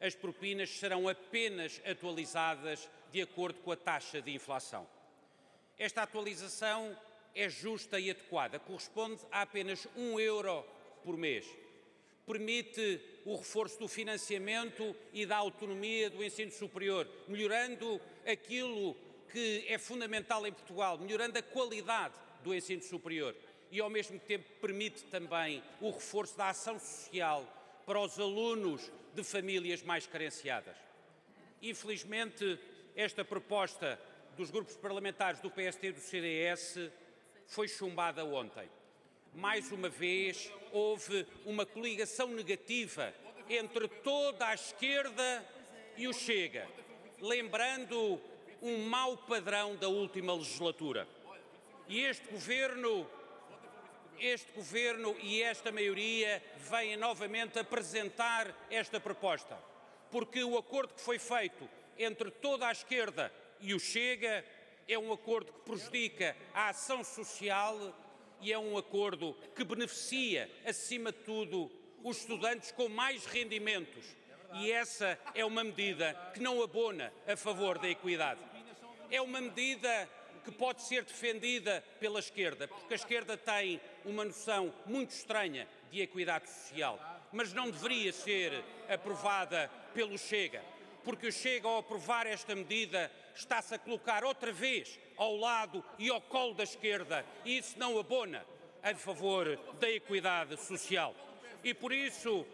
as propinas serão apenas atualizadas de acordo com a taxa de inflação. Esta atualização é justa e adequada, corresponde a apenas €1 por mês. Permite o reforço do financiamento e da autonomia do ensino superior, melhorando aquilo que é fundamental em Portugal, melhorando a qualidade do ensino superior e, ao mesmo tempo, permite também o reforço da ação social para os alunos de famílias mais carenciadas. Infelizmente, esta proposta dos grupos parlamentares do PSD e do CDS foi chumbada ontem. Mais uma vez, houve uma coligação negativa entre toda a esquerda e o Chega, lembrando um mau padrão da última legislatura. E este Governo e esta maioria vêm novamente apresentar esta proposta, porque o acordo que foi feito entre toda a esquerda e o Chega é um acordo que prejudica a ação social e é um acordo que beneficia, acima de tudo, os estudantes com mais rendimentos. E essa é uma medida que não abona a favor da equidade. É uma medida que pode ser defendida pela esquerda, porque a esquerda tem uma noção muito estranha de equidade social, mas não deveria ser aprovada pelo Chega, porque o Chega, ao aprovar esta medida, está-se a colocar outra vez ao lado e ao colo da esquerda, e isso não abona a favor da equidade social. E por isso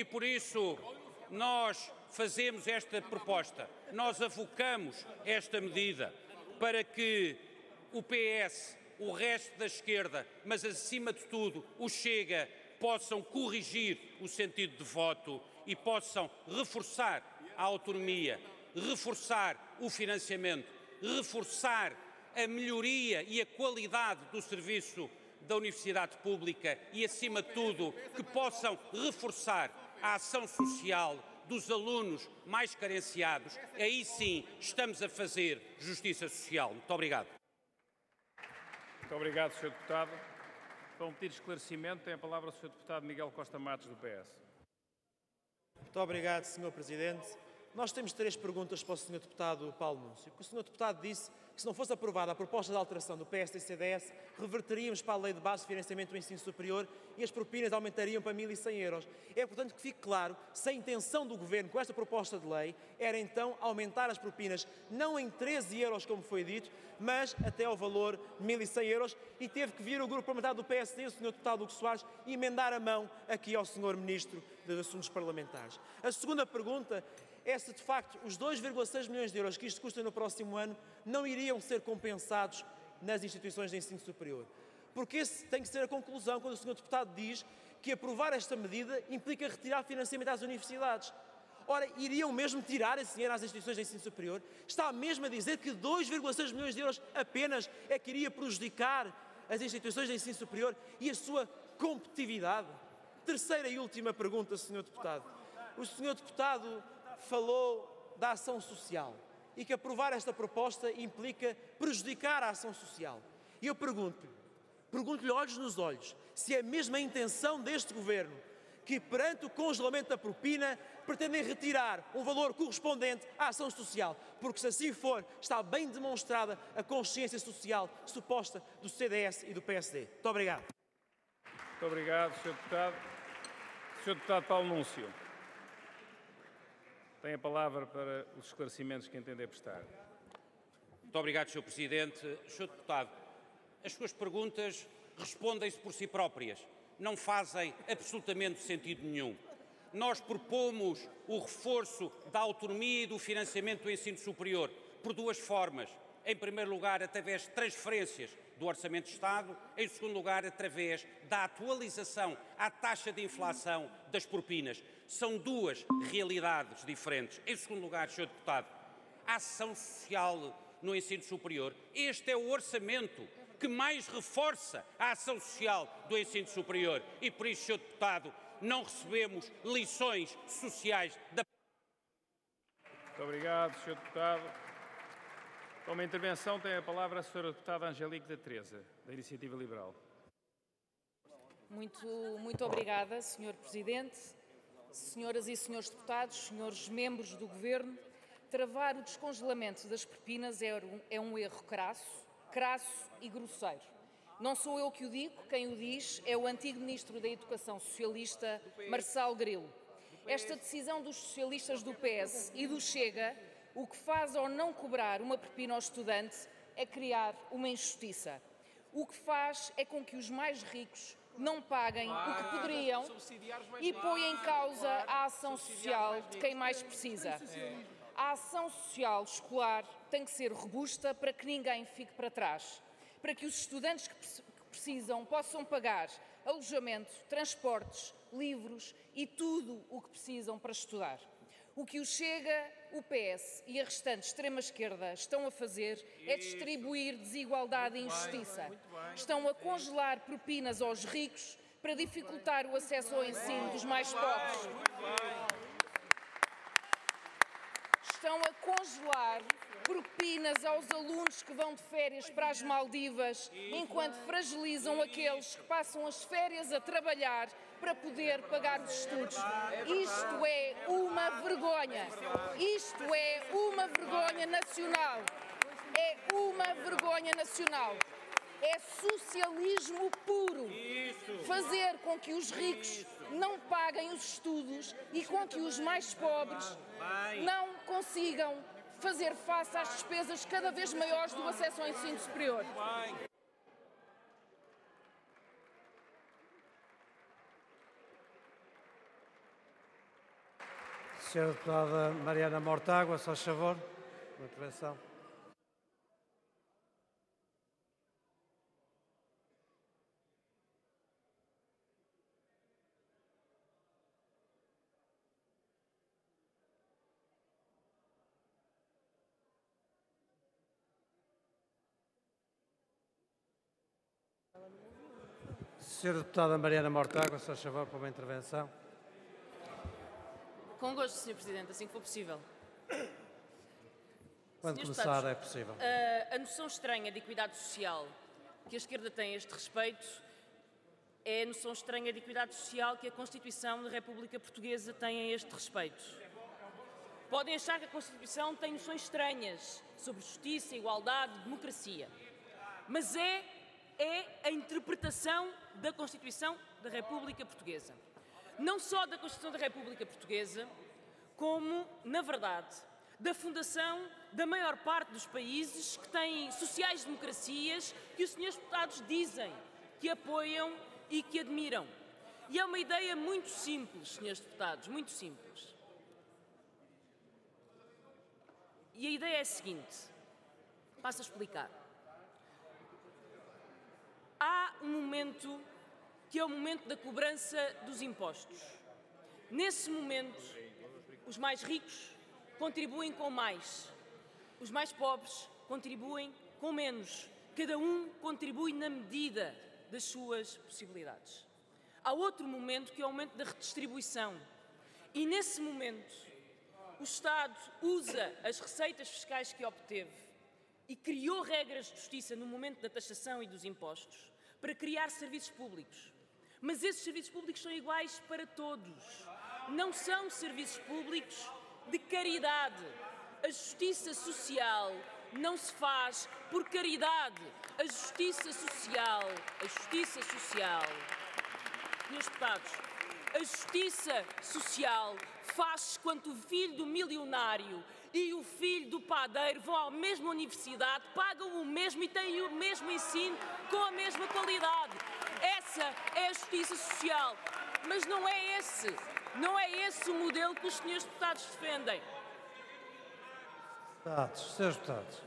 nós fazemos esta proposta, nós avocamos esta medida para que o PS, o resto da esquerda, mas acima de tudo o Chega, possam corrigir o sentido de voto e possam reforçar a autonomia, reforçar o financiamento, reforçar a melhoria e a qualidade do serviço da universidade pública e, acima de tudo, que possam reforçar a ação social dos alunos mais carenciados. Aí sim estamos a fazer justiça social. Muito obrigado. Muito obrigado, Sr. Deputado. Para um pedido de esclarecimento, tem a palavra o Sr. Deputado Miguel Costa Matos, do PS. Muito obrigado, Sr. Presidente. Nós temos 3 perguntas para o Sr. Deputado Paulo Núncio. O Sr. Deputado disse que, se não fosse aprovada a proposta de alteração do PSD e CDS, reverteríamos para a Lei de Base de Financiamento do Ensino Superior e as propinas aumentariam para €1.100. É, portanto, que fique claro, se a intenção do Governo com esta proposta de lei era, então, aumentar as propinas não em €13, como foi dito, mas até ao valor de €1.100, e teve que vir o grupo parlamentar do PSD, o Sr. Deputado Hugo Soares, e emendar a mão aqui ao Sr. Ministro dos Assuntos Parlamentares. A segunda pergunta é se, de facto, os €2,6 milhões que isto custa no próximo ano não iriam ser compensados nas instituições de ensino superior. Porque esse tem que ser a conclusão quando o Sr. Deputado diz que aprovar esta medida implica retirar financiamento às universidades. Ora, iriam mesmo tirar esse dinheiro às instituições de ensino superior? Está mesmo a dizer que €2,6 milhões apenas é que iria prejudicar as instituições de ensino superior e a sua competitividade? Terceira e última pergunta, Sr. Deputado. O Sr. Deputado falou da ação social e que aprovar esta proposta implica prejudicar a ação social. E eu pergunto-lhe olhos nos olhos, se é mesmo a intenção deste Governo que, perante o congelamento da propina, pretendem retirar um valor correspondente à ação social, porque, se assim for, está bem demonstrada a consciência social suposta do CDS e do PSD. Muito obrigado. Muito obrigado, Sr. Deputado. Sr. Deputado Paulo Núncio, tem a palavra para os esclarecimentos que entender prestar. Muito obrigado, Sr. Presidente. Sr. Deputado, as suas perguntas respondem-se por si próprias. Não fazem absolutamente sentido nenhum. Nós propomos o reforço da autonomia e do financiamento do ensino superior por 2 formas. Em primeiro lugar, através de transferências do Orçamento de Estado. Em segundo lugar, através da atualização à taxa de inflação das propinas. São 2 realidades diferentes. Em segundo lugar, Sr. Deputado, a ação social no ensino superior. Este é o orçamento que mais reforça a ação social do ensino superior. E por isso, Sr. Deputado, não recebemos lições sociais da... Muito obrigado, Sr. Deputado. Com uma intervenção tem a palavra a Sra. Deputada Angélica da Teresa, da Iniciativa Liberal. Muito obrigada, Sr. Presidente. Senhoras e senhores deputados, senhores membros do Governo, travar o descongelamento das propinas é um erro crasso e grosseiro. Não sou eu que o digo, quem o diz é o antigo Ministro da Educação socialista, Marçal Grilo. Esta decisão dos socialistas do PS e do Chega, o que faz ao não cobrar uma propina ao estudante é criar uma injustiça. O que faz é com que os mais ricos não paguem o que poderiam e põe em causa a ação social de quem mais precisa. A ação social escolar tem que ser robusta para que ninguém fique para trás, para que os estudantes que precisam possam pagar alojamento, transportes, livros e tudo o que precisam para estudar. O que o Chega, o PS e a restante extrema-esquerda estão a fazer é distribuir desigualdade e injustiça. Estão a congelar propinas aos ricos para dificultar o acesso ao ensino dos mais pobres. Estão a congelar propinas aos alunos que vão de férias para as Maldivas, enquanto fragilizam aqueles que passam as férias a trabalhar para poder pagar os estudos. Isto é uma vergonha. Isto é uma vergonha nacional. É uma vergonha nacional. É socialismo puro. Fazer com que os ricos não paguem os estudos e com que os mais pobres não consigam fazer face às despesas cada vez maiores do acesso ao ensino superior. Senhora deputada Mariana Mortágua, só favor, uma intervenção. Senhora deputada Mariana Mortágua, só favor, para uma intervenção. Com gosto, Sr. Presidente, assim que for possível. Quando Senhores começar deputados, é possível. A noção estranha de equidade social que a esquerda tem a este respeito é a noção estranha de equidade social que a Constituição da República Portuguesa tem a este respeito. Podem achar que a Constituição tem noções estranhas sobre justiça, igualdade, democracia, mas é a interpretação da Constituição da República Portuguesa. Não só da Constituição da República Portuguesa, como, na verdade, da fundação da maior parte dos países que têm sociais-democracias que os senhores deputados dizem que apoiam e que admiram. E é uma ideia muito simples, senhores deputados, muito simples. E a ideia é a seguinte, passo a explicar. Há um momento que é o momento da cobrança dos impostos. Nesse momento, os mais ricos contribuem com mais, os mais pobres contribuem com menos. Cada um contribui na medida das suas possibilidades. Há outro momento que é o momento da redistribuição. E nesse momento, o Estado usa as receitas fiscais que obteve e criou regras de justiça no momento da taxação e dos impostos para criar serviços públicos. Mas esses serviços públicos são iguais para todos. Não são serviços públicos de caridade. A justiça social não se faz por caridade. A justiça social, meus deputados, a justiça social faz-se quando o filho do milionário e o filho do padeiro vão à mesma universidade, pagam o mesmo e têm o mesmo ensino com a mesma qualidade. Essa é a justiça social. Mas não é esse o modelo que os senhores deputados defendem. Senhores deputados.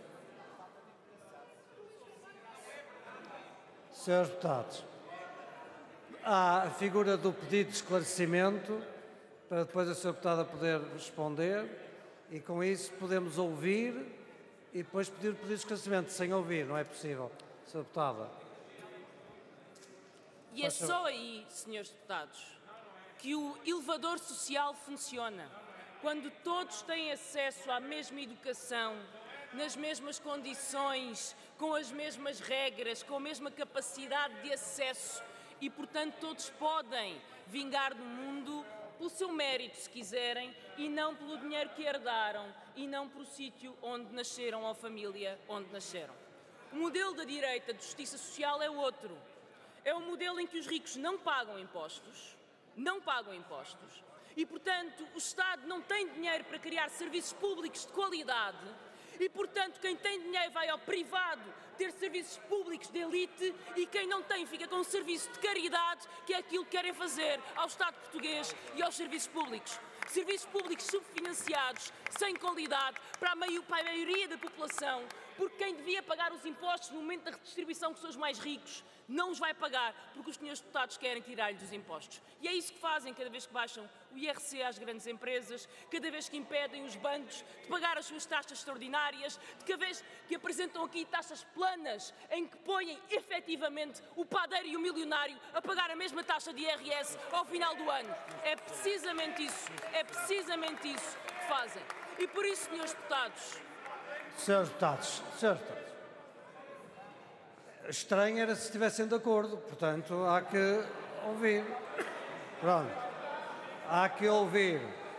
Senhores deputados, há a figura do pedido de esclarecimento para depois a senhora deputada poder responder e com isso podemos ouvir e depois pedir o pedido de esclarecimento. Sem ouvir, não é possível, senhora deputada. E é só aí, senhores deputados, que o elevador social funciona. Quando todos têm acesso à mesma educação, nas mesmas condições, com as mesmas regras, com a mesma capacidade de acesso e, portanto, todos podem vingar no mundo pelo seu mérito, se quiserem, e não pelo dinheiro que herdaram, e não pelo sítio onde nasceram ou a família onde nasceram. O modelo da direita de justiça social é outro. É um modelo em que os ricos não pagam impostos, e, portanto, o Estado não tem dinheiro para criar serviços públicos de qualidade e, portanto, quem tem dinheiro vai ao privado ter serviços públicos de elite e quem não tem fica com um serviço de caridade, que é aquilo que querem fazer ao Estado português e aos serviços públicos. Serviços públicos subfinanciados, sem qualidade, para a maioria da população, porque quem devia pagar os impostos no momento da redistribuição, que são os mais ricos, não os vai pagar, porque os senhores deputados querem tirar-lhes os impostos. E é isso que fazem cada vez que baixam o IRC às grandes empresas, cada vez que impedem os bancos de pagar as suas taxas extraordinárias, cada vez que apresentam aqui taxas planas, em que põem efetivamente o padeiro e o milionário a pagar a mesma taxa de IRS ao final do ano. É precisamente isso que fazem. E por isso, senhores deputados... Senhores deputados, estranho era se estivessem de acordo, portanto, há que ouvir. Pronto. Há que ouvir.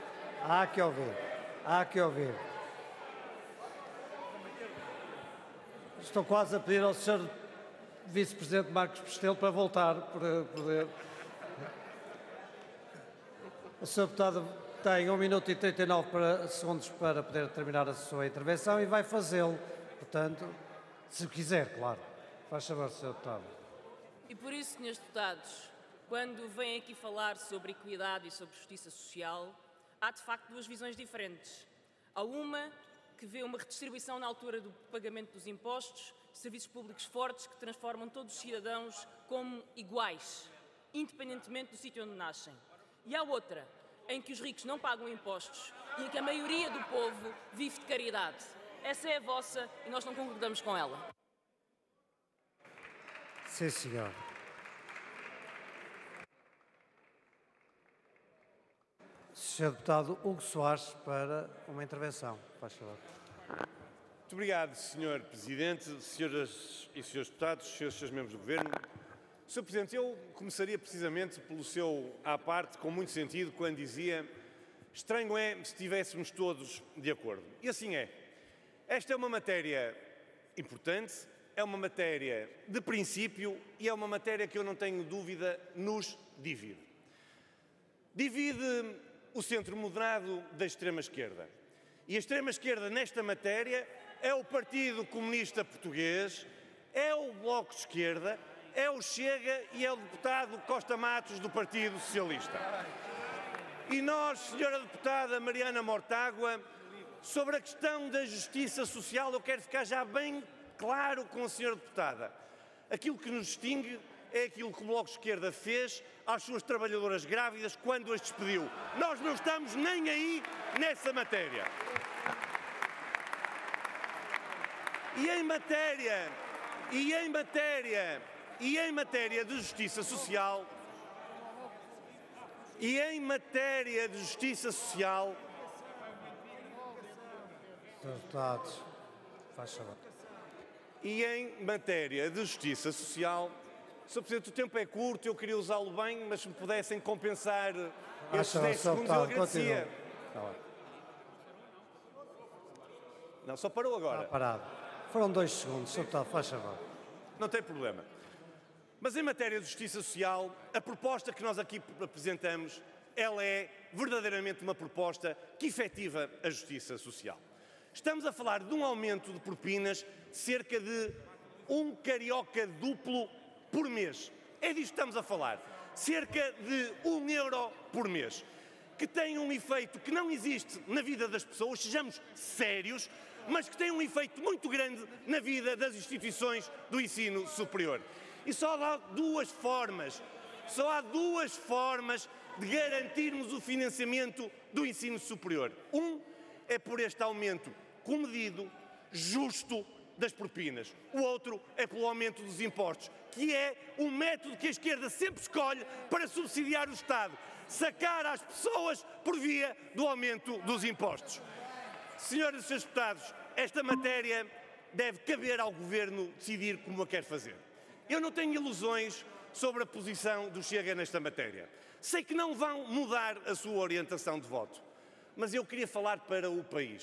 Estou quase a pedir ao Sr. Vice-Presidente Marcos Pestelo para voltar, para poder... O Sr. Deputado tem 1 minuto e 39 segundos para poder terminar a sua intervenção e vai fazê-lo, portanto, se quiser, claro. Faz favor, Sr. Deputado. E por isso, senhores deputados, quando vêm aqui falar sobre equidade e sobre justiça social, há de facto duas visões diferentes. Há uma que vê uma redistribuição na altura do pagamento dos impostos, serviços públicos fortes que transformam todos os cidadãos como iguais, independentemente do sítio onde nascem. E há outra, em que os ricos não pagam impostos e em que a maioria do povo vive de caridade. Essa é a vossa e nós não concordamos com ela. Sim, senhor. Sr. Deputado Hugo Soares para uma intervenção. Faz favor. Muito obrigado, Sr. Presidente, senhoras e senhores deputados, senhores membros do Governo. Sr. Presidente, eu começaria precisamente pelo seu à parte, com muito sentido, quando dizia: estranho é se estivéssemos todos de acordo. E assim é. Esta é uma matéria importante, é uma matéria de princípio e é uma matéria que eu não tenho dúvida nos divide. Divide o centro moderado da extrema-esquerda. E a extrema-esquerda nesta matéria é o Partido Comunista Português, é o Bloco de Esquerda, é o Chega e é o deputado Costa Matos do Partido Socialista. E nós, senhora deputada Mariana Mortágua, sobre a questão da justiça social, eu quero ficar já bem claro com a senhora deputada. Aquilo que nos distingue é aquilo que o Bloco de Esquerda fez às suas trabalhadoras grávidas quando as despediu. Nós não estamos nem aí nessa matéria. E em matéria de justiça social, Deputados, faz favor. Sr. Presidente, o tempo é curto, eu queria usá-lo bem, mas se me pudessem compensar esses 10 segundos, eu agradecia. Não, só parou agora. Está parado. Foram 2 segundos, Sr. Deputado, faz favor. Não tem problema. Mas em matéria de justiça social, a proposta que nós aqui apresentamos, ela é verdadeiramente uma proposta que efetiva a justiça social. Estamos a falar de um aumento de propinas de cerca de 1 carioca duplo por mês. É disto que estamos a falar. Cerca de 1 euro por mês. Que tem um efeito que não existe na vida das pessoas, sejamos sérios, mas que tem um efeito muito grande na vida das instituições do ensino superior. E só há duas formas de garantirmos o financiamento do ensino superior. Um é por este aumento comedido, justo, das propinas. O outro é pelo aumento dos impostos, que é o método que a esquerda sempre escolhe para subsidiar o Estado. Sacar às pessoas por via do aumento dos impostos. Senhoras e senhores deputados, esta matéria deve caber ao Governo decidir como a quer fazer. Eu não tenho ilusões sobre a posição do Chega nesta matéria. Sei que não vão mudar a sua orientação de voto, mas eu queria falar para o país.